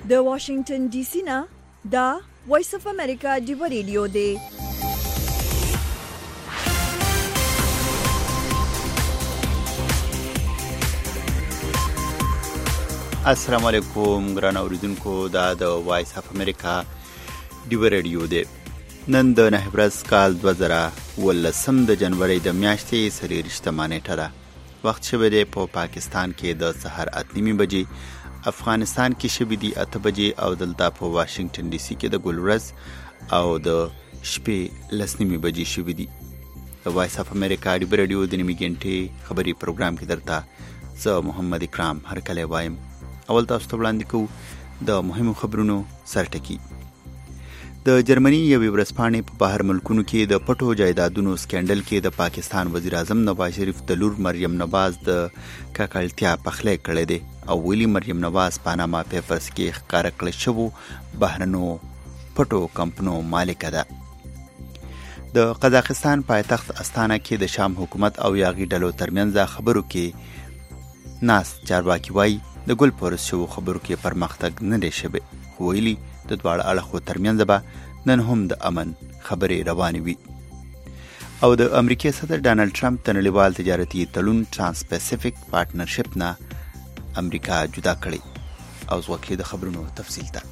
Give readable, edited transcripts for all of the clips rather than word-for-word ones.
د واشنگټن ډي سي نه دا وایس اف امریکا دی ریډیو دی. السلام علیکم ګران اوریدونکو، دا د وایس اف امریکا دی ریډیو دی. نن د نهبرس کال 2019 د جنوري د میاشتې 23 نیټه ده. وخت شوه دی په پاکستان کې د سحر 8:30 بجې، افغانستان کې شوه دی 8 بجې او دلته په واشنگټن ډي سي کې د ګلورز او د شپې 10:30 بجې شوه دی. د وایس اف امریکا دی ریډیو د نیمه غنټې خبري پروګرام کې درته زه محمد اکرام هرکلی وایم. اول تاسو ته وړاندې کوو د مهمو خبرونو سرټکی. د جرمني یوې ورځپاڼې په بهر ملکونو کې د پټو جایدادونو سکینډل کې د پاکستان وزیر اعظم نواز شریف د لور مریم نواز د ککړتیا پخلی کړی دی او ویلي مریم نواز پاناما پیپرز کې ښکاره کړی شوو بهرنو پټو کمپنو مالکه ده. د قزاقستان پایتخت استانه کې د شام حکومت او یاغي ډلو ترمنځ خبرو کې ناس چارواکي وایي د ګل پورس شو خبرو کې پرمختګ نه دی شوی، خو ویلي د دواړو اړخو ترمنځ به نن هم د امن خبرې روانې وي. او د امریکای صدر ډانلډ ټرمپ د نړیوال تجارتي تړون ترانس پیسفیک پارټنرشپ نه امریکا جدا کړي. او ځوکې د خبرونو تفصیل ته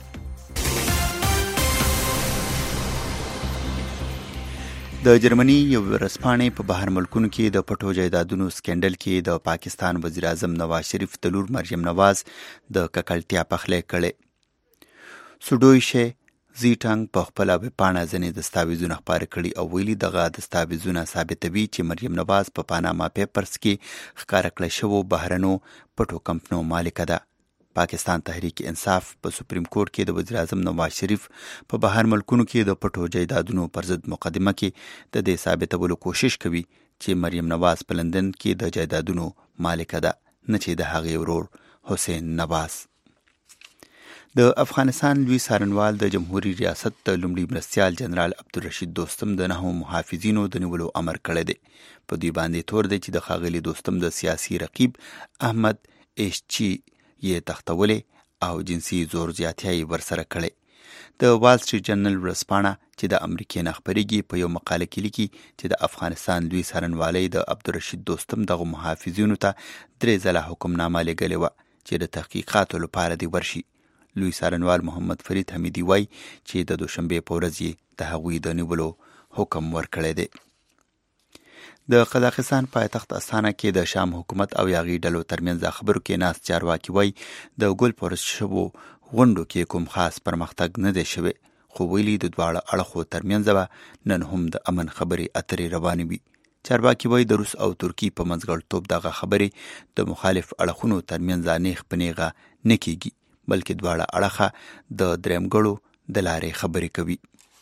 د جرمني یو ورځپاڼې په بهر ملکونو کې د پټو جایدادونو سکینډل کې د پاکستان وزیر اعظم نواز شریف د لور مریم نواز د ککړتیا پخلی کړی. سودویشه زیټنګ په خپل ویبپاڼه ځینې دستاویزونه خپاره کړي او ویلي دغه دستاویزونه ثابتوي چې مریم نواز په پاناما پیپرز کې ښکاره کړی شوو بهرنو پټو کمپنو مالکه ده. پاکستان تحریک انصاف په سپریم کورټ کې د وزیر اعظم نواز شریف په بهر ملکونو کې د پټو جایدادونو پر ضد مقدمه کې د دې ثابتولو کوشش کوي چې مریم نواز په لندن کې د جایدادونو مالکه ده، نه چې د هغې ورور حسین نواز. د افغانستان لوی څارنوال د جمهوریت ریاست د لومړي مرستیال جنرال عبدالرشید دوستم د 9 محافظینو د نیولو امر کړی دی. په دوی باندې تور دی چې د ښاغلي دوستم د سیاسي رقیب احمد ایشچي یې تختولې او جنسي زور زیاتیا یې ورسره کړی. د وال سټریټ جرنل ورځپاڼه چې د امریکې نه خپرېږي په یو مقاله کې لیکي چې د افغانستان لوی څارنوالۍ د عبدالرشید دوستم دغه محافظینو ته 3 ځله حکمنامه لېږلې وه چې د تحقیقاتو لپاره دې ورشي. لوی څارنوال محمد فرید حمیدي وایي چې د دوشنبې په ورځ یې د هغوی د نیولو حکم ورکړی دی. د قزاقستان پایتخت استانه کې د شام حکومت او یاغي ډلو ترمنځ خبرو کې ناس چارواکي وایي د ګل پورس شوو غونډو کې کوم خاص پرمختګ نه دی شوی، خو ویلي د دواړو اړخو ترمنځ به نن هم د امن خبرې اترې روانې وي. چارواکي وایي د روس او ترکي په منځګړیتوب دغه خبرې د مخالف اړخونو ترمنځ نیغ په نیغه نه کیږي، بلکې دواړه اړخه د درېمګړو د لارې خبرې کوي.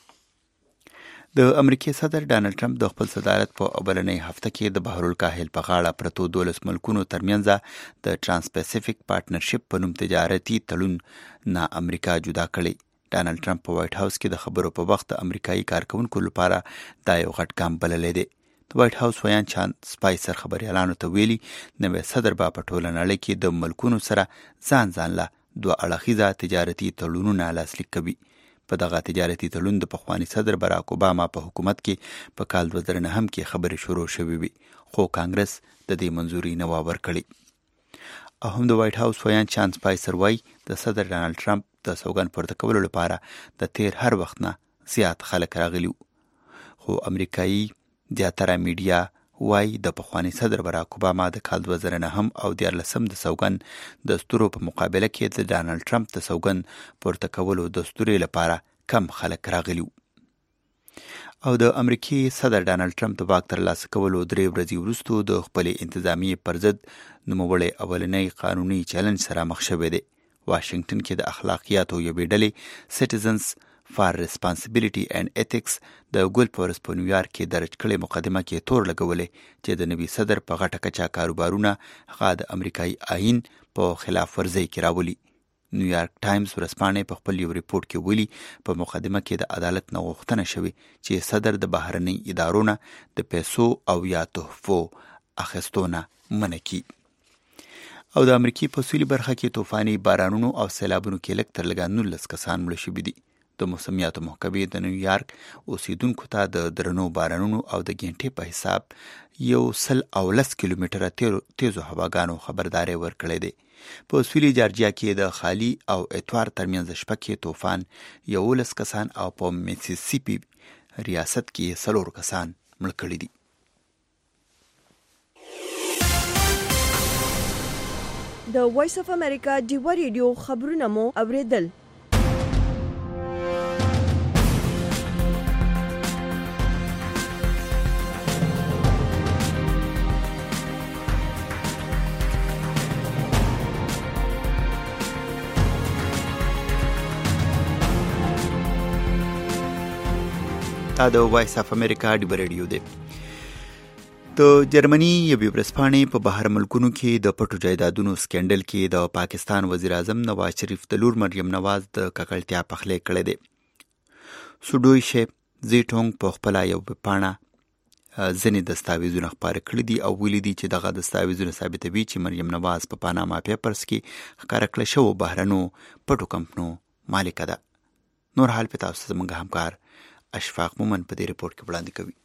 د امریکای صدر ډانلډ ټرمپ د خپل صدارت په اولنۍ هفته کې د بحر الکاهل په غاړه پرتو 12 ملکونو ترمنځ د ترانس پیسفیک پارټنرشپ په نوم تجارتي تړون نه امریکا جدا کړی. ډانلډ ټرمپ په وایټ هاوس کې د خبرو په وخت د امریکایي کارکونکو لپاره دا یو غټ ګام بللی دی. د وایټ هاوس ویان چان سپایسر خبريالانو ته ویلي نوی صدر به په ټوله نړۍ کې د ملکونو سره ځان له 2 اړخیزه تجارتي تړونونه لاسلیک کوي. په دغه تجارتي تړون د پخواني صدر براک اوباما په حکومت کې په کال 2009 کې خبرې شروع شوې وي، خو کانګرس د دې منظوري نه ورکړي. او هم د وایټ هاوس ویان چان سپایسر وایي د صدر ډانلډ ټرمپ د سوګند پورته کولو لپاره د تیر هر وخت نه زیات خلک راغلي، خو امریکایي زیاتره میډیا وای د پخوانی صدر براک اوباما د کال 2009 او 14 د سوګند دستورو په مقابله کې د ډانلډ ټرمپ د سوګند پورته کولو دستوري لپاره کم خلک راغلي. او د امریکای صدر ډانلډ ټرمپ د واک ترلاسه کولو 3 ورځې وروسته د خپل انتظامیې پر ضد نوموړی اولنی قانوني چلنج سره مخ شوی دی. واشنگټن کې د اخلاقیاتو یوې ډلې سټیزنز فار ریسپانسیبیلیټي اینڈ ایتھکس د ګل پورس په نیویارک کې درج کړې مقدمه کې تور لګولې چې د نوي صدر په غټه کچا کاروبارونه هغه د امریکایي آئین په خلاف ورزۍ کې راولي. نیویارک ټایمز ورځپاڼې په خپل یو ریپورت کې ویلي په مقدمه کې د عدالت نه غوښتنه شوې چې صدر د بهرنۍ ادارو نه د پیسو او یا تحفو اخیستو نه منع کړي. او د امریکای په سویلي برخه کې طوفاني بارانونو او سیلابونو کې لږ تر لږه 19 کسان مړه شوي دي. د موسمیاتو محکمې د نیویارک اوسیدونکو ته د درنو بارانونو او د ګینټې په حساب 110 کیلومتره تیزو هواګانو خبرداري ورکړې ده. په سویلي جارجیا کې د خالی او اتوار ترمنځ شپه کې طوفان 11 کسان او په میسیسیپي ریاست کې 4 کسان مړه کړي دي. د وایس اف امریکا ډیوا ریډیو خبرونه مو اوریدل. دا د وایس اف امریکا ډیوا ریډیو دی. د جرمني یوې ورځپاڼې په بهر ملکونو کې د پټو جایدادونو سکینډل کې د پاکستان وزیر اعظم نواز شریف د لور مریم نواز د ککړتیا پخلی کړی دی. سودویشه زیټونګ په خپله یو پاڼه ځینې دستاویزونه خپاره کړي دي او ویلي دي چې دغه دستاویزونه ثابتوي چې مریم نواز په پاناما پیپرز کې ښکاره کړی شوو بهرنو پټو کمپنو مالکه ده. نور حال په تاسو زموږ همکار اشفاق مومن په دې رپورټ کې وړاندې کوي.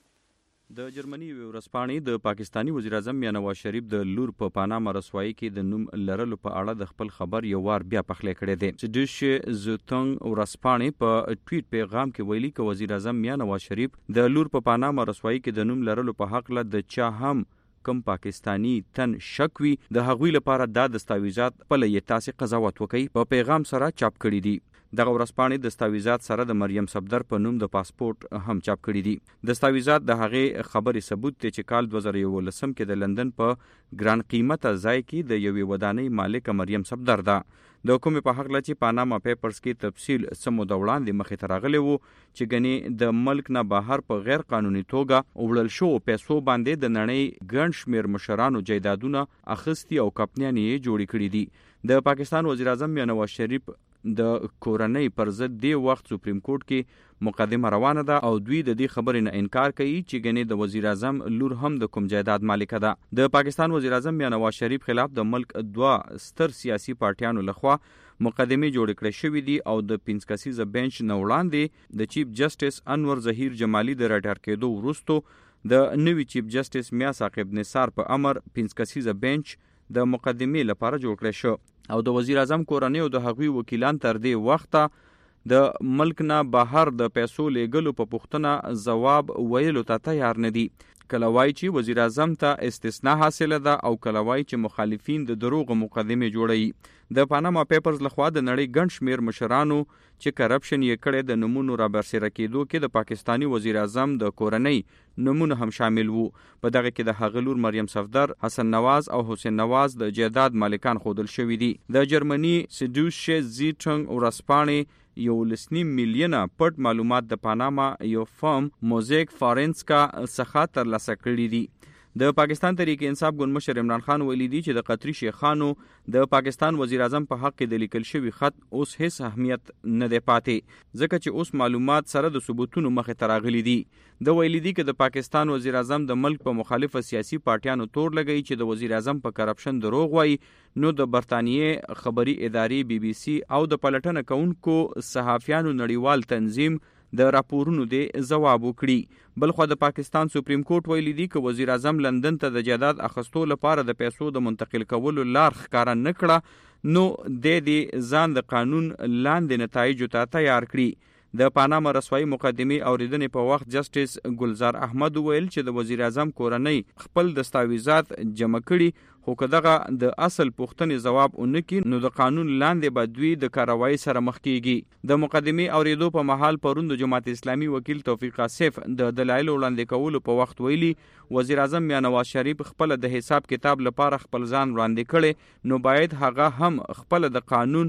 د جرمني ورځپاڼې د پاکستانی وزیر اعظم یا نواز شریف د لور په پاناما رسوایی کې د نوم لرلو په اړه د خپل خبر یو وار بیا پخلی کړی دی. سډیش زوتنګ ورځپاڼې په ټویټ پیغام کې ویلي چې وزیر اعظم یا نواز شریف د لور په پاناما رسوایی کې د نوم لرلو په حق له د چا هم کم پاکستانی تن شک وي د هغوی لپاره دا دستاویزات په لې تاسو قضاوت وکړي. په پیغام سره چاپ کړي دي. دغه ورځپاڼې دستاویزات سره د مریم صفدر په نوم د پاسپورت هم چاپ کړي دي. دستاویزات د هغې خبرې ثبوت دی چې کال 2011 کې د لندن په ګران قیمته ځای کې د یوې ودانۍ مالکه مریم صفدر ده. د حکومت په حق له چې پاناما پیپرز کې تفصیل سمو د وړاندې مخې ته راغلی وو چې ګنې د ملک نه بهر په غیر قانوني توګه وړل شو پیسو باندې د نړۍ ګڼ شمېر مشرانو جایدادونه اخیستي او کمپنیانې یې جوړې کړي دي. د پاکستان وزیر اعظم یا نواز شریف د کورنۍ پر ضد دی وخت سپریم کورټ کې مقدمه روانه ده او دوی د دې خبرې نه انکار کوي چې ګنې د وزیر اعظم لور هم د کوم جایداد مالکه ده. د پاکستان وزیر اعظم یا نواز شریف خلاف د ملک 2 ستر سیاسي پارټیانو لخوا مقدمه جوړ کړې شوې دي او د 5 کسیزه بنچ نه وړاندې د چیف جسټس انور ظهیر جمالی د راټر کېدو وروسته د نوي چیف جسټس میا ثاقب نثار په امر 5 کسیزه بنچ د مقدمه لپاره جوړ کړی شو او د وزیر اعظم کورنۍ او د هغوی وکیلان تر دې وخته د ملک نه بهر د پیسو لیږلو په پوښتنه ځواب ویلو ته تیار نه دي. کله وایي چې وزیر اعظم ته استثناء حاصله ده او کله وایي چې مخالفین د دروغ مقدمه جوړوي. د پاناما پیپرز لخوا د نړۍ ګڼ شمېر مشرانو چې کرپشن یې کړی د نمونو را برسېره کېدو کې د پاکستانی وزیر اعظم د کورنۍ نمونه هم شامل وو. په دغه کې د هغه لور مریم صفدر، حسن نواز او حسین نواز د جایداد مالکان ښودل شوي دي. د جرمني سډیوشه زیټنګ ورځپاڼې 1.5 میلیونه پټ معلومات د پاناما یو فرم موزیک فارنسکا څخه ترلاسه کړي دي. د پاکستان تحریک انصاف ګوند مشر عمران خان ویلي دي چې د قطري شیخانو د پاکستان وزیر اعظم په حق کې د لیکل شوی خط اوس هیڅ اهمیت نه دی پاتې ځکه چې اوس معلومات سره د ثبوتونو مخې ته راغلي دي. د ویلي دي چې د پاکستان وزیر اعظم د ملک په مخالفه سیاسي پارټیانو تور لګوي چې د وزیر اعظم په کرپشن دروغ وایي نو د برتانیې خبري ادارې BBC او د پلټنه کوونکو صحافیانو نړیوال تنظیم د راپورونو دی ځواب وکړي. بلخو د پاکستان سپریم کورټ ویلي دي چې وزیر اعظم لندن ته د جایداد اخیستو لپاره د پیسو د منتقل کولو لار ښکاره نه کړه نو د دې ځان د قانون لاندې نتایجو ته تیار کړي. د پاناما رسوایی مقدمه اوریدنې په وخت جسټس ګلزار احمد ویل چې د وزیر اعظم کورنۍ خپل دستاویزات جمع کړي خو که دغه د اصل پوښتنې ځواب ونکړي نو د قانون لاندې به دوی د کاروایی سره مخ کیږي. د مقدمه اوریدو په محل پرون د جماعت اسلامي وکیل توفیق آصف د دلایل وړاندې کولو په وخت ویلي وزیر اعظم یا نواز شریف خپل د حساب کتاب لپاره خپل ځان وړاندې کړي نو باید هغه هم خپل د قانون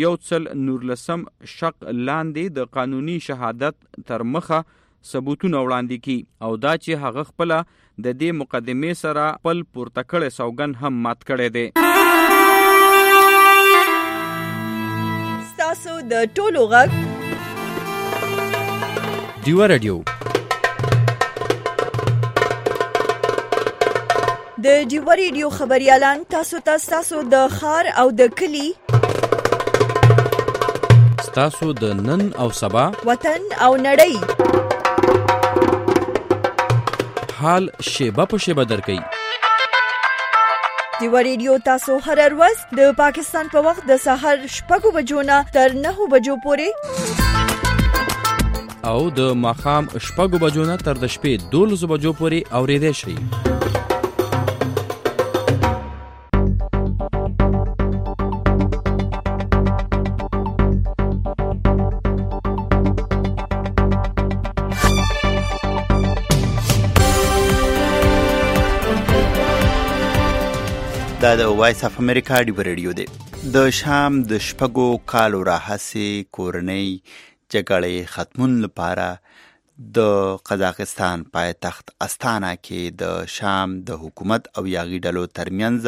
119 شق لاندې د قانوني شهادت تر مخه ثبوتونه وړاندې کی او دا چې هغه خپل د دې مقدمه سره خپل پورته کړی سوګن هم مات کړی دی. ستاسو د ټولو غږ ډیوا رادیو د ډیو ریډیو خبريالان تاسو د خار او د کلی تاسو د نن او سبا وطن او نړۍ حال شیبه په شیبه درکې ډیو ریډیو تاسو هر ورځ د پاکستان په وخت د سحر 6 بجو نه تر 9 بجو پورې او د ماخام 6 بجو نه تر د شپې 12 بجو پورې اوریدئ شئ. دا د وایس اف امریکا ډیو ریډیو دی. د شام د 6 کالو راهیسې کورنۍ جګړې ختمون لپاره د قزاقستان پایتخت استانا کې د شام د حکومت او یاغي ډلو ترمنځ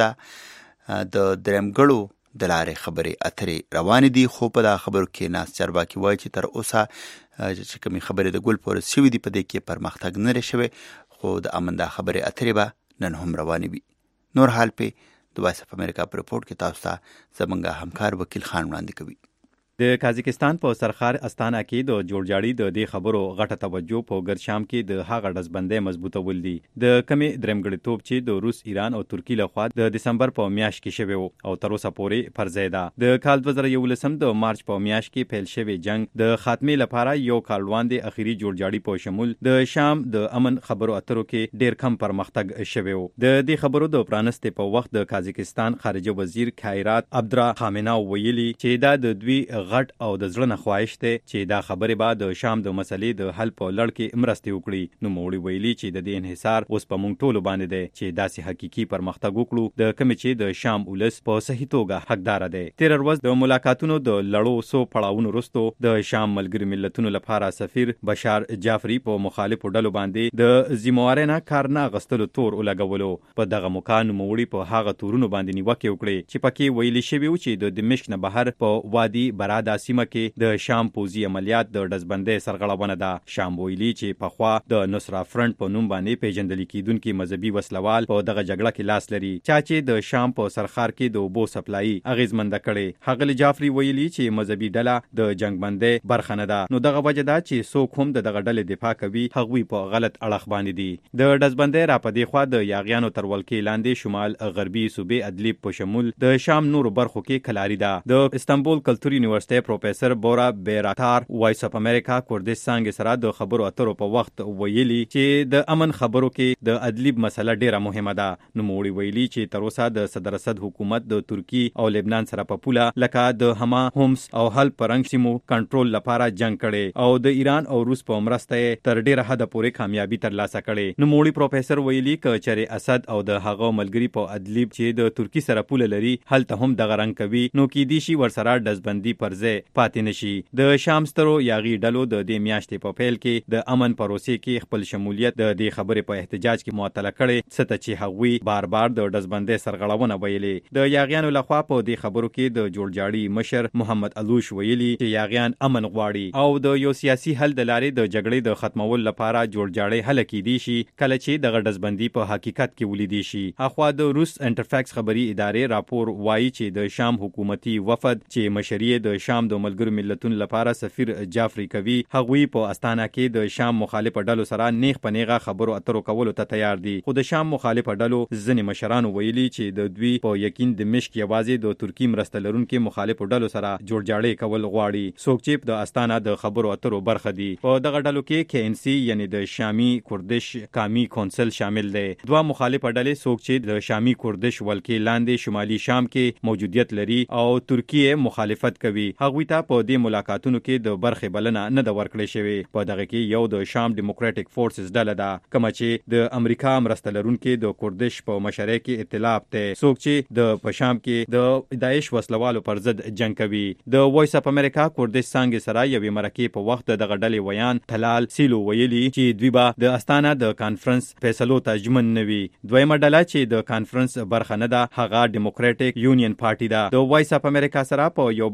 د درېمګړو د لارې خبرې اترې روانې دي، خو په دا خبرو کې ناس چارواکي وایي چې تر اوسه چې کومې خبرې د ګل پورې شوې دي په دې کې پرمختګ نه لري شوی، خو د امن دا خبرې اترې به نن هم روانې وي. نور حال په د وایس اف امریکا په رپورټ کې تاسو ته زمونږ همکار وکیل خان وړاندې کوي. د قزاقستان په سرخار استانا کې د جوړجاړي د دې خبرو غټه توجه په ګرد شام کې د هغه ډزبندۍ مضبوطول دي د کمې درېمګړتوب چې د روس، ایران او ترکیې لخوا د دسمبر په میاشت کې شوی او تر اوسه پورې فرضیه ده. د کال 2011 د مارچ په میاشت کې پیل شوی جنگ د خاتمې لپاره یو کال وړاندې اخیری جوړجاړي په شمول د شام د امن خبرو اترو کې ډیر کم پرمختګ شوی و. د دې خبرو د پرانستې په وخت د قزاقستان خارجه وزیر خیرات عبدالرحمن ویلي چې دا د دوی غټ او د زړه نه خواهش ته چې دا خبره به د شام د مسلې د حل په لړ کې مرسته وکړي. نو موړي ویلي چې د دې انحصار اوس په مونږ ټولو باندې دی چې داسې حقيقي پرمختګ وکړو د کوم چې د شام ولس په صحیح توګه حقدار دی. تیر ورځ د ملاقاتونو د لړو سو پړاوونو وروسته د شام ملګری ملتونو لپاره سفیر بشار جعفری په مخالفو ډلو باندې د ذمہوارانه کار نه غستلو تور ولګولو. په دغه مکان موړي په هغه تورونو باندې نیوکه وکړي چې پکې ویلي شوی و چې د دمشق نه بهر په وادي برادا سیمه کې د شام پوزي عملیات د ډزبندۍ سرغړونه ده. شام ویلي چې پخوا د نصرا فرنٹ په نوم باندې پیژندل کېدونکي مذهبي وسلوال په دغه جګړه کې لاس لري چې د شام په سرخار کې د اوبو سپلای اغیزمند کړي. هغه جعفری ویلي چې مذهبي ډله د جنگبندۍ برخه نه ده، نو دغه وجه ده چې څوک هم دغه ډلې دفاع کوي هغوی په غلط اړخ باندې دي. د ډزبندۍ را پدې خوا د یاغیانو تر ولکې لاندې شمال غربي صوبې ادلیب په شمول د شام نورو برخو کې کلاری ده. د استانبول کلتور یونیورسيټي پروفیسور بورا بیراتار وایس اف امریکا کوردستان سره د خبرو اترو په وخت ویلي چې د امن خبرو کې د ادلیب مسله ډیره مهمه ده. نو موړي ویلي چې تر اوسه د صدر اسد حکومت د ترکی او لبنان سره په پوله لکه د هما هومس او حل پرنګ سیمو کنټرول لپاره جنگ کړي او د ایران او روس په مرسته تر ډیره حد پورې کامیابی ترلاسه کړي. نو موړي پروفیسور ویلي ک چېرې اسد او د هغه ملګری په ادلیب چې د ترکی سره پوله لري هلته هم دغه رنګ کوي، نو کې دي شي ورسره ډزبندي پرځه پاتې نشي. د شام سترو یاغي ډلو د دې میاشتې په پیل کې د امن پروسې کې خپل شمولیت د دې خبرې په احتجاج کې معطله کړي څه چې هغوی بار بار د ډزبندۍ سرغړونه ویلي. د یاغیانو لخوا په دې خبرو کې د جوړجاړي مشر محمد علوش ویلي چې یاغیان امن غواړي او د یو سیاسي حل د لارې د جګړې د ختمولو لپاره جوړجاړي حل کېدی شي کله چې د ډزبندۍ په حقیقت کې ولیدي شي. اخوا د روس انټرفیکس خبري ادارې راپور وایي چې د شام حکومتي وفد چې مشري د شام د ملګرو ملتونو لپاره سفیر جعفری کوي هغوی په استانا کې د شام مخالف ډلو سره نیغ په نیغه خبرو اترو کولو ته تیار دي. خو د شام مخالف ډلو ځینې مشران ویلي چې د دوی په یقین دمشق یوازې د ترکی مرسته لرونکو مخالف ډلو سره جوړجاړي کول غواړي. څوک چې د استانا د خبرو اترو برخه دي په دغه ډلو کې KNC یعنی د شامي کوردش قومي کونسل شامل دي. دوه مخالف ډلې څوک چې د شامي کوردش ولکې لاندې شمالي شام کې موجودیت لري او ترکیه مخالفت کوي هغوی ته په دې ملاقاتونو کې د برخې بلنه نه د ورکړې شوی. په دغه کې یو د شام ډیموکراټک فورسز ډله ده کوم چې د امریکا مرسته لرونکو د کوردش په مشرۍ کې ائتلاف ته څوک چې د پشام کې د داعش وسلوالو پر ضد جنگ کوي. د وایس اف امریکا کوردش څنګه سره یوې مرکې په وخت دغه ډلې ویان تلال سیلو ویلي چې دوی به د استانا د کانفرنس فیصلو ته ژمن نه وي. دویمه ډله چې د کانفرنس برخه نه ده هغه ډیموکراټک یونین پارټي ده. د وایس اف امریکا سره په یو بل مرکه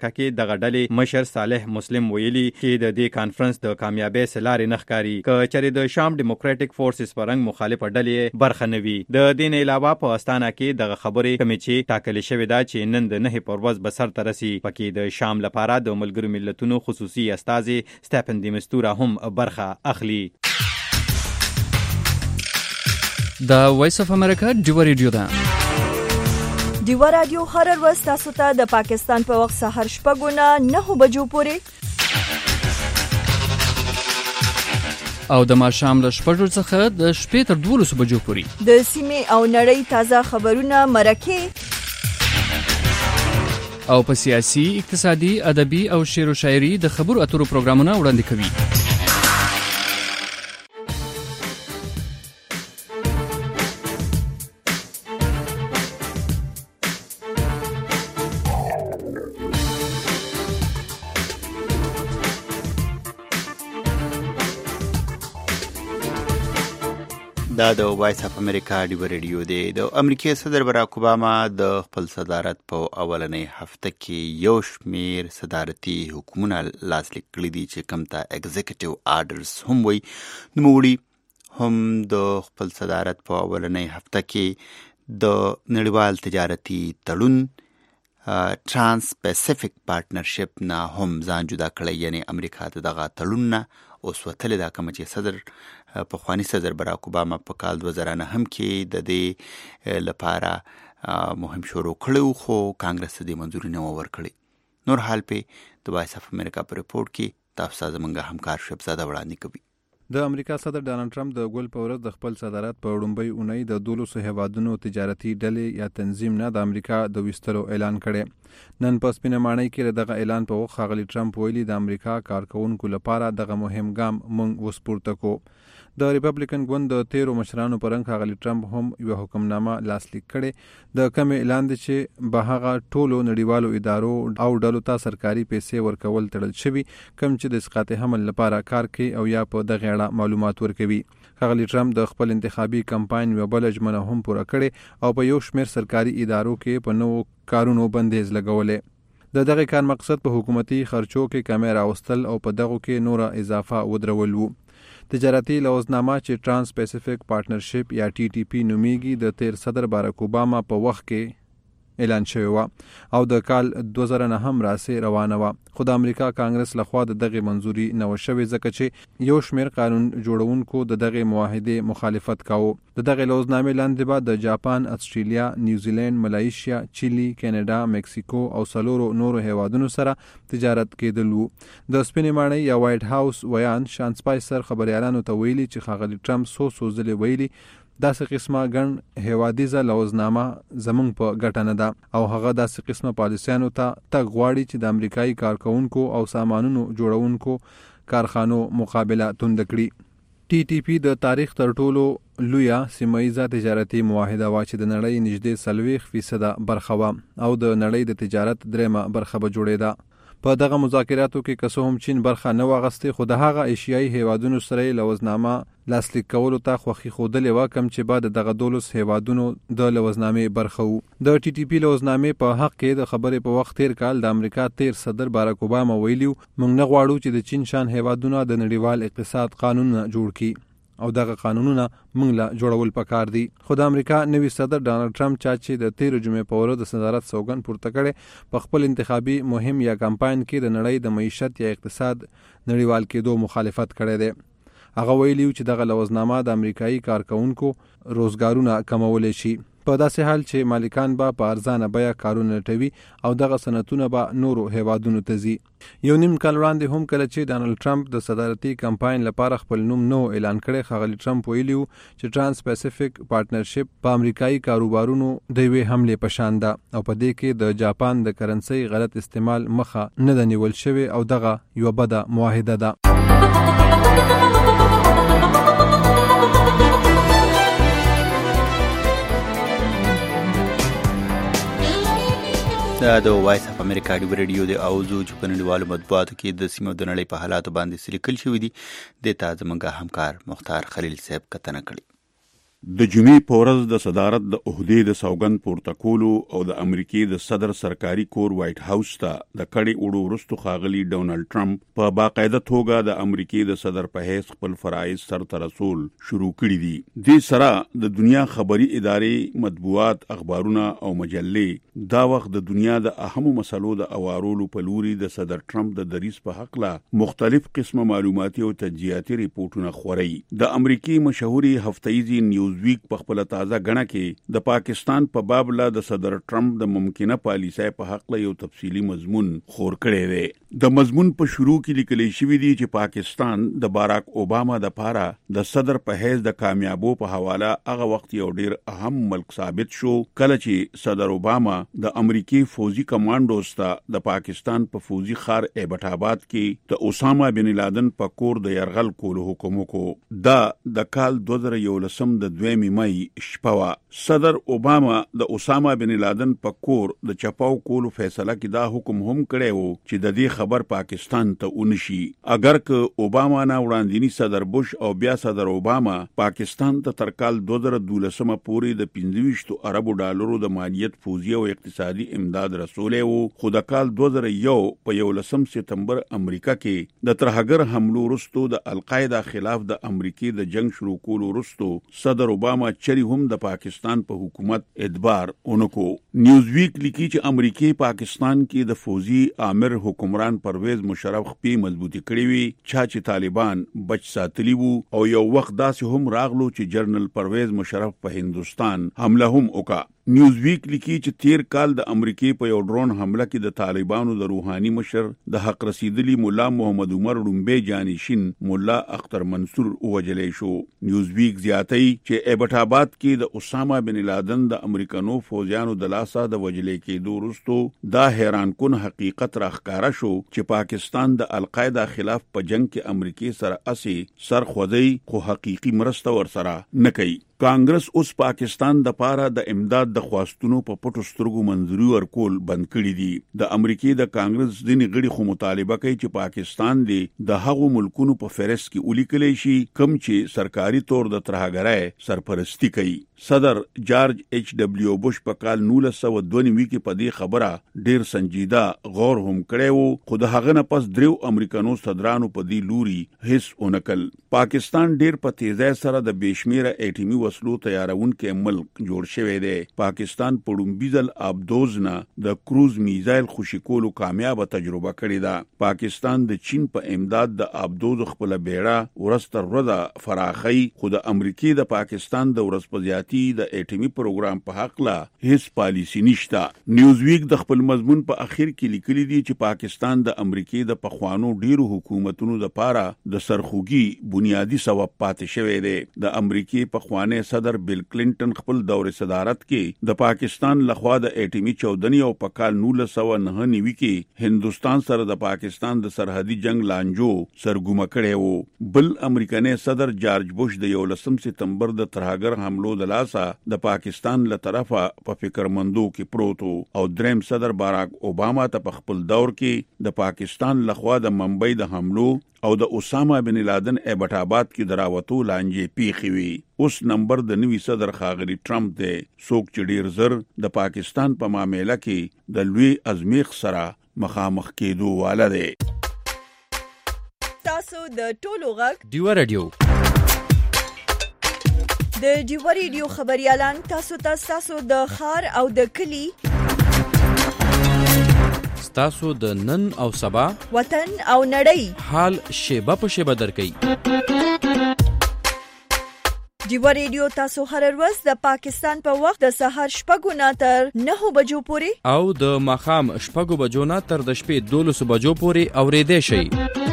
امریکا کې دغه ډلې مشر صالح مسلم ویلي چې د دې کانفرنس د کامیابی سلارې نخکاری ک چېرې د شام ډیموکراټک فورسز پرنګ مخالفه ډلې برخه نوي. د دې نه علاوه په استانا کې دغه خبرې کمی چې ټاکل شوې ده چې نن د 9 پروز بسر ترسي پکې د شام لپاره د ملګرو ملتونو خصوصي استازي سټيفن دی مستورا هم برخه اخلي. دا وایس اف امریکا ډیو ریډیو ده. ډیو رادیو هر ورځ تاسو ته د پاکستان په وخت سحر 9:09 بجو پورې او د ماښام له 6 څخه د شپې تر 12 بجو پورې د سیمې او نړۍ تازه خبرونه مرکه او په سیاسي، اقتصادي، ادبي او شعر و شاعري د خبرو اترو پروګرامونه وړاندې کوي. دا د وایس اف امریکا ډیو ریډیو دی. د امریکای صدر براک اوباما د خپل صدارت په اولنۍ هفته کې یو شمیر صدارتي حکمونه لاسلیک کړي دي چې کوم ته ایگزیکټیو آرډرز هم وایي. نوموړي هم د خپل صدارت په اولنۍ هفته کې د نړیوال تجارتي تړون ترانس پیسفیک پارټنرشپ نه هم ځان جدا کړی، یعنی امریکا ته دغه تړون نه اوس وتلې ده، کوم چې صدر پخوانی صدر براک اوباما په کال 2009 کې د دې لپاره مهم شروع کړو، خو کانګرس دې منځوري نه ورکړي. نور حال په د وایس اف امریکا په ریپورت کې تاسو زمونږ همکار شبزاده وړاندې کوي. د امریکا صدر ډانلډ ټرمپ د ګل په ورځ د خپل صدارت په وړاندې اونۍ د 12 هیوادونو تجارتي ډلې یا تنظیم نه د امریکا د وستلو اعلان کړي. نن په سپینه ماڼۍ کې دغه اعلان په وخت ښاغلي ټرمپ ویلي د امریکا کارکونکو لپاره دغه مهم ګام مونږ وسپورته کو. د ریپبلیکن ګوند د 13 مشرانو پرنګ ښاغلي ټرمپ هم یو حکمنامه لاسلیک کړي د کوم اعلان دي چې به هغه ټولو نړیوالو ادارو او ډلو ته سرکاري پیسې ورکول تړل شوي کوم چې د اسقاط حمل لپاره کار کوي او یا په دغه اړه معلومات ورکوي. ښاغلي ټرمپ د خپل انتخابي کمپاین یو بل ژمنه هم پوره کړي او په یو شمېر سرکاري ادارو کې په نوو کارونو بندیز لګولې. د دغه کار مقصد په حکومتي خرچو کې کمی راوستل او په دغه کې نوره اضافه ودرول وو. تجارتي لوزنامه چې ترانس پیسفیک پارټنرشپ یا TTP نومیږي د تیر صدر باراک اوباما په وخت کې اعلان شوی و او د کال 2009 هم راسي روانه و، خو د امریکا کانګرس لخوا د دغه منځوري نه وشوي ځکه چې یو شمیر قانون جوړونکو د دغه معاهده مخالفت کاوه. د دغه لوزنامې لاندې به د جاپان، استرالیا، نیوزیلند، ملایشیا، چیلی، کینیډا، مکسیکو او سلورو نورو هیوادونو سره تجارت کېدلو. د سپینې ماڼۍ یا وایټ هاوس ویان شان سپایسر خبريالانو ته ویلي چې ښاغلي ټرمپ څو ځله ویلي داسې قسمه ګڼ هیوادیزه لوزنامه زمونږ په ګټه نه ده او هغه داسې قسمه پالیسیانو ته تګ غواړي چې د امریکایي کارکونکو او سامانونو جوړونکو کارخانو مقابله توند کړي. TTP د تاریخ تر ټولو لویه سیمه‌ایزه تجارتي معاهده وا چې د نړۍ نږدې 40% برخه وا او د نړۍ د تجارت درېمه برخه به جوړېده. په دغه مذاکراتو کې که څه هم چین برخه نه واغستې، خو د هغه ایشیایي هیوادونو سره یې لوزنامه لاسلیک کولو ته خوښي ښودلې وه کوم چې بعد دغه 12 هیوادونو د لوزنامې برخه وو. د TTP لوزنامې په حق کې د خبرې په وخت تیر کال د امریکا تیر صدر باراک اوباما ویلیو موږ نه غواړو چې د چین شان هیوادونه د نړیوال اقتصاد قانون جوړ کړي او دغه قانونونه موږ لا جوړول پکار دي. خو د امریکا نوی صدر ډانلډ ټرمپ چې د 13 جمعې په ورځ د صدارت سوګند پورته کړي په خپل انتخابي مهم یا کمپاین کې د نړۍ د معیشت یا اقتصاد نړیوال کېدو مخالفت کړی دی. هغه ویلیو چې دغه لوزنامه د امریکایي کارکونکو روزګارونه کمولی شي په داسې حال چې مالکان به په ارزانه بیه کارونه لټوي او دغه صنعتونه به نورو هیوادونو ته ځي. یو نیم کال وړاندې هم کله چې ډانلډ ټرمپ د صدارتي کمپاین لپاره خپل نوم نو اعلان کړی، ښاغلي ټرمپ ویلیو چې ترانس پیسفیک پارټنرشپ په امریکایي کاروبارونو د یوې حملې په شان ده او په دې کې د جاپان د کرنسۍ غلط استعمال مخه نه ده نیول شوې او دغه یوه بده معاهده ده. دا د وایس اف امریکا ډیو ریډیو د اوزو چې په نړیوالو مطبوعاتو کې د سیمو د نړۍ په حالاتو باندې لیکل شوي دي. د تا زمونږ همکار مختار خلیل صاحب کتنه کړې. د جمعې په ورځ د صدارت د عہدې د سوګند پورته کولو او د امریکای د صدر سرکاري کور وایټ هاوس ته د کډې وړو وروسته ښاغلي ډونالد ټرمپ په باقاعده توګه د امریکای د صدر په حیث خپل فرایض سرته رسول شروع کړي دي. د سره د دنیا خبري ادارې، مطبوعات، اخبارونه او مجلې دا وخت د دنیا د اهمو مسلو د اوارولو په لوري د صدر ټرمپ د دریس په حق لا مختلف قسمه معلوماتي او تجزیاتي ریپورتونه خوري. د امریکای مشهوري هفتهیزي نیوزویک په خپل تازه غڼه کې د پاکستان په باب لا د صدر ټرمپ د ممکنه پالیسۍ په حق له یو تفصیلی مضمون خور کړی دی. د مضمون په شروع کې لیکل شوی دی چې پاکستان د باراک اوباما د پاره د صدر په حیث د کامیابو په حواله هغه وخت یو ډیر اهم ملک ثابت شو کله چې صدر اوباما د امریکای فوجي کمانډوز ته د پاکستان په فوجي خار ایبټ آباد کې د اسامه بن لادن په کور د يرغل کولو حکم وکړو. دا د کال 2011 د 2 مئی شپه صدر اوباما د اسامه بن لادن په کور د چپاو کولو فیصله کې دا حکم هم کړی وو چې د دې خبر پاکستان ته ونشي. اگر که اوباما نه وړاندینی صدر بوش او بیا صدر اوباما پاکستان ته تر کال 2012 پورې د 25 اربو ډالرو د مالیت فوجي او اقتصادي امداد رسولې وو، خو د کال 2001 په 11 سپتمبر امریکا کې د ترهګر حملو وروسته د القاعده خلاف د امریکای د جنگ شروع کولو وروسته صدر اوباما چری هم د پاکستان په حکومت ادبار اونکو. نیوزویک لیکي چې امریکای پاکستان کې د فوجي آمر حکمران پرویز مشرف خپې مضبوطی کړې وي چې طالبان بچ ساتلی وو او یو وخت داسې هم راغلو چې جنرال پرویز مشرف په هندستان حمله هم وکړه. نیوزویک لیکي چې تیر کال د امریکای په یو ډرون حمله کې د طالبانو د روحاني مشر د حق رسیدلی مولا محمد عمر لومبي جانشین مولا اختر منصور وجلې شو. نیوزویک زیاتوي چې ایبټ آباد کې د اسامه بن لادن د امریکانو فوجیانو د لاسه د وجلې کېدو وروسته دا حیران کن حقیقت راښکاره شو چې پاکستان د القاعده خلاف په جنگ کې امریکای سره اسی سر خوځي خو حقيقي مرسته ورسره نه کوي. کانګرس اوس پاکستان د پاره د امداد د خواستونو په پټو سترګو منځوري ورکول بند کړی دي. د امریکای د کانګرس ځینې غړي خو مطالبه کوي چې پاکستان دی د هغو ملکونو په فهرست کې ولیکل شي کوم چې سرکاري تور د ترهګرۍ سرپرستی کوي. صدر جارج ایچ ډبلیو بوش په کال 1992 کې په دې خبره ډیر سنجیده غور هم کړی وو، خو د هغه نه پس دریو امریکانو صدرانو په دې لوري هیڅ اونکل. پاکستان ډیر په تیزی سره د بشمیره اټیمي وسلو تیارون کې ملک جوړ شوی دی. پاکستان په ډومبیزل ابدوز نه د کروز میزایل خوشی کولو کامیاب تجربه کړې ده. پاکستان د چین په امداد د ابدوز خپل بیړه ورستر ورده فراخی، خو د امریکای د پاکستان د ورسپزیات د اټیمي پروګرام په حق لا هیڅ پالیسی نشته. نیوزویک د خپل مضمون په اخر کې لیکلي دي چې پاکستان د امریکای د پخوانو ډیرو حکومتونو د پاره د سرخوږي بنیادی سبب پاتې شوی دی. د امریکای پخوانی صدر بیل کلینټن خپل دور صدارت کې د پاکستان لخوا د اټیمي چودنی او په کال 1999 کې هندستان سره د پاکستان د سرحدي جنگ لانجو سرګومه کړی وو. بل امریکایي صدر جارج بوش د 11 سپتمبر د ترهګر حملو د د پاکستان له طرفه په فکرمندو کې پروتو او دریم صدر باراک اوباما ته په خپل دور کې د پاکستان لخوا د ممبئی د حملو او د اسامه بن لادن ایبټ آباد کې دراوتو لانجې پیښې وي. اوس نمبر د نوي صدر ښاغلي ټرمپ دی، څوک چې ډیر زر د پاکستان په معاملې کې د لوی ازمیخ سره مخامخ کېدو واله دی. تاسو د ټولو غږ ډیو رادیو د ډیو ریډیو خبريالان تاسو ته د خار او د کلی تاسو د نن او سبا وطن او نړۍ حال شیبه په شیبه درکې. ډیو ریډیو تاسو هر ورځ د پاکستان په وخت د سهار 6 تر 9 بجو پورې او د ماخام 6 بجو نه تر د شپې 12 بجو پورې اوریدئ شئ.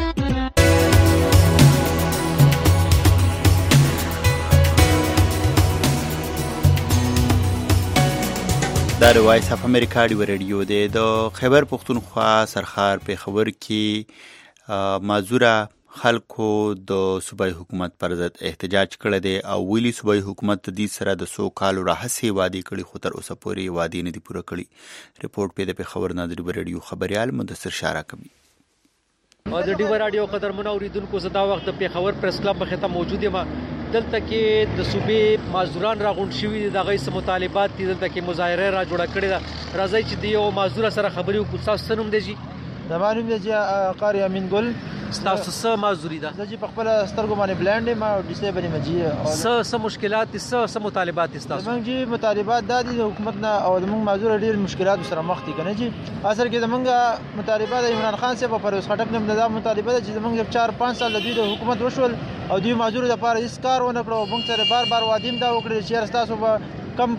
دا د وایس اف امریکا ډیو ریډیو دی. د خیبر پختونخوا سرخار په خبر کې مازوره خلکو د صوبایي حکومت پر ضد احتجاج کړی دی او ویلي صوبایي حکومت د دې سره د 100 کالو راهیسې وعده کړي خو تر اوسه پورې وعده نه دي پوره کړي. رپورټ په د خبر نه د ډیو ریډیو خبريال مدثر شارع کوي. د ډیو رادیو قدرمنو اوریدونکو زدا وخت د پیښور پریس کلب مخه ته موجود یم. دلته کې د صوبې مازدوران راغونډ شوي دي، د هغوی څه مطالبات دي، دلته کې مظاهره را جوړه کړې ده. راځئ چې د یو مازدور سره خبرې وکړو. ستاسو څه نوم دی جي؟ زما نوم دی قاری امین ګل. ستاسو څه مازدوري ده؟ زه چې په خپله سترګو باندې بلایند یم او ډسیبل یم جي. څه مشکلات دي، څه مطالبات دي ستاسو؟ زموږ جي مطالبات دا دي د حکومت نه او زموږ مازدور ډېر مشکلاتو سره مخ دي که نه جي. اصل کې زموږ مطالبات د عمران خان صاحب او پرویز خټک نه دا مطالبه ده چې زموږ 4-5 سال د دوی د حکومت وشول او دوی مازدور لپاره هیڅ کار ونه کړو. موږ سره بار وعده هم دا وکړل چې ستاسو به کم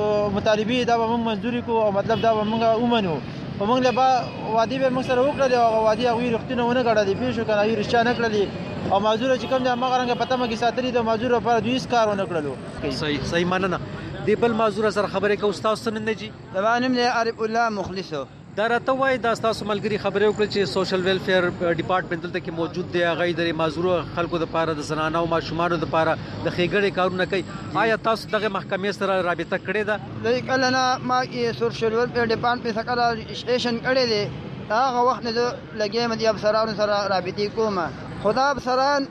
مطالبې دا به موږ منظوري کړو او مطلب دا به موږ ومنو. په موږ له وعدې به موږ سره وکړلې او هغه وعدې هغوی رښتونه ونه ګڼلې، پوه شو که نه، هغوی رښتیا نه کړلې او مازدوره چې کوم دی هماغه رنګه په تمه کې ساتلي د مازدور لپاره دوی هېڅ کار ونه کړلو. صحیح مننه. د بل مازدور سره خبرې کوو. ستاسو څه نوم دی جي؟ زما نوم دی عارف الله مخلصو. دا راته وایي دا ستاسو ملګري خبرې وکړل چې سوشل ویلفیر ډپارټمنټ دلته کې موجود دی، هغوی د مازدورو خلکو دپاره د زنانه او ماشومانو دپاره د ښېګڼې کارونه کوي. آیا تاسو دغه محکمې سره رابطه کړې ده؟ دی کله نه ما کې سوشل ویلفیر ډپارټمنټ څخه کله رجسټریشن کړی دی، هغه وخت نه زه لګیا یم د افسرانو سره رابطې کوم، خو دا افسران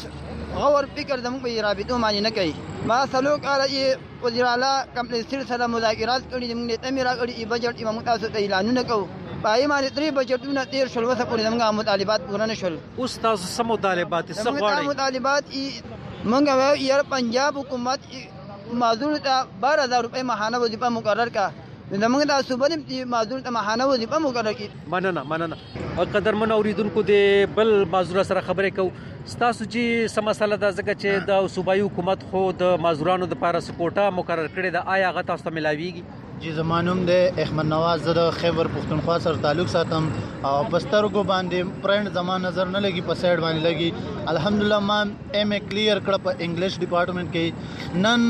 هیڅ غور فکر زموږ په رابطو باندې نه کوي. ما څلور کاله وزیر اعلی کمپنسر سره مذاکرات کړي دي، موږ ته مې راکړي بجټ موږ تاسو ته اعلانونه کوو، په هغې باندې 3 بجټونه تېر شول، اوسه پورې زموږ مطالبات پوره نه شول. اوس تاسو څه مطالبات څه غواړئ؟ مطالبات موږ وایو یار پنجاب حکومت مازدور ته 12,000 روپۍ ماهانه وظیفه مقرر کړه، زموږ د صوبې مازدور ته ماهانه وظیفه مقرر کړي. مننه. قدرمن اوریدونکو د بل مازدور سره خبرې کوو. ستاسو چې څه مسله ده ځکه چې د صوبایي حکومت خو د مازدورانو دپاره څه کوټه مقرر کړې ده، آیا هغه تاسو ته میلاویږي؟ جی زما نوم دی احمد نواز. زه د خیبر پښتونخوا سره تعلق ساتم او په سترګو باندې پرنټ زما نظر نه لګي، په سایډ باندې لګي. الحمدلله ما ایم اے کلیر کړه په انګلیش ډپارټمنټ کې. نن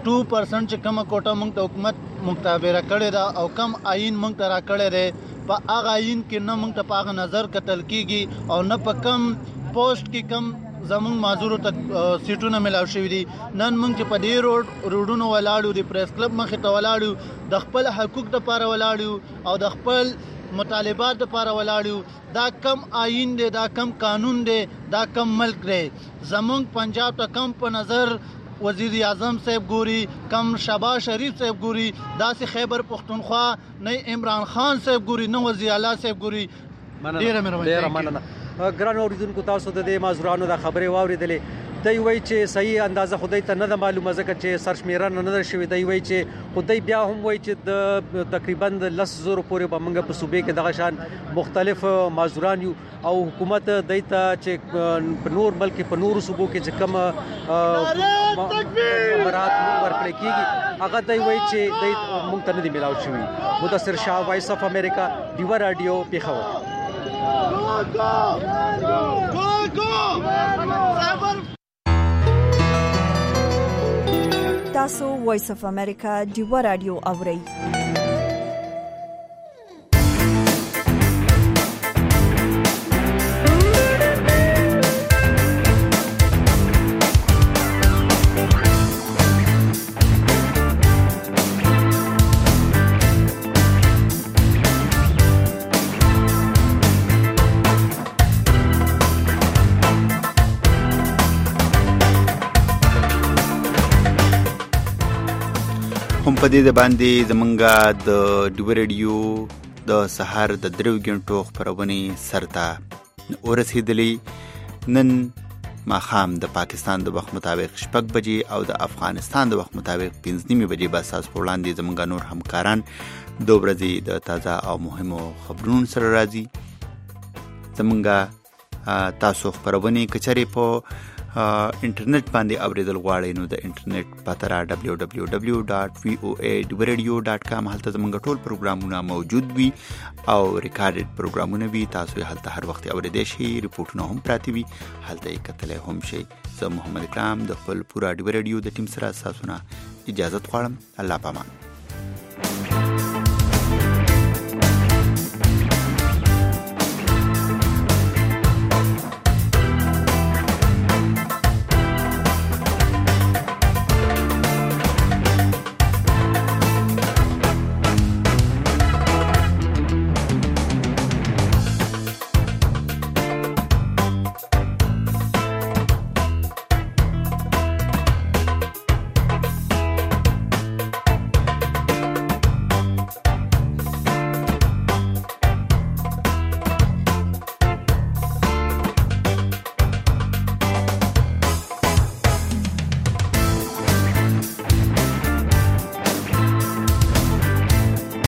2% چې کومه کوټه موږ ته حکومت مختبره کړې ده او کم آئین موږ ته را کړی دی، په هغه آئین کې نه موږ ته په هغه نظر کتل کېږي او نه په کم پوسټ کې کم زموږ مازدورو ته سیټونه ملاو شوي دي. نن موږ چې په دې روډونو ولاړو، د پریس کلب مخې ته ولاړو، د خپل حقوق دپاره ولاړو او د خپل مطالبات دپاره ولاړو، دا کم آئین دی، دا کم قانون دی، دا کم ملک دی. زموږ پنجاب ته کم په نظر وزیر اعظم صاحب ګوري، کم شهباز شریف صاحب ګوري، داسې خیبر پښتونخوا نه عمران خان صاحب ګوري نه وزیر اعلی صاحب ګوري. ډېره مننه. ګرانو اوریدونکو تاسو د دې مازدورانو د خبرې واورېدلې. دی وایي چې صحیح اندازه خدای ته نه ده معلومه ځکه چې سرشمیرنه نه ده شوې. دی وایي چې خدای بیا هم وایي چې د تقریبا 10,000 پورې به موږ په صوبې کې دغه شان مختلف مازدوران یو او حکومت دی ته چې په نور ملک په نورو صوبو کې چې کوم امرات ورکړی کېږي هغه دی وایي چې دی موږ ته نه دي میلاو شوي. مدثر شاه، وایس اف امریکا، ډیوه راډیو، پېښور. تاسو وایس اف امریکا ډیوه راډیو اورئ. هم په دې باندې زمونږه د ډیوه ریډیو د سهار د 3 غنټو خبرونه سرته ورسېدلې. نن ماښام د پاکستان د وخت مطابق 6 بجې او د افغانستان د وخت مطابق 5 بجې به تاسو په وړاندې زمونږ نور همکاران د ورځې د تازه او مهمو خبرونو سره راځي. زمونږ تاسو خبرونه کچري په انټرنیټ باندې اوریدل غواړئ نو د انټرنیټ پته را www.voadradio.com هلته زمونږ ټول پروګرامونه موجود وي او ریکارډډ پروګرامونه وي. تاسو هلته هر وخت اوریدئ شئ، ریپورټونه هم پراته وي، هلته یې کتلی هم شئ. زه محمد اکرام د خپل پوره ډیوه ریډیو د ټیم سره تاسو نه اجازه غواړم. الله پامان.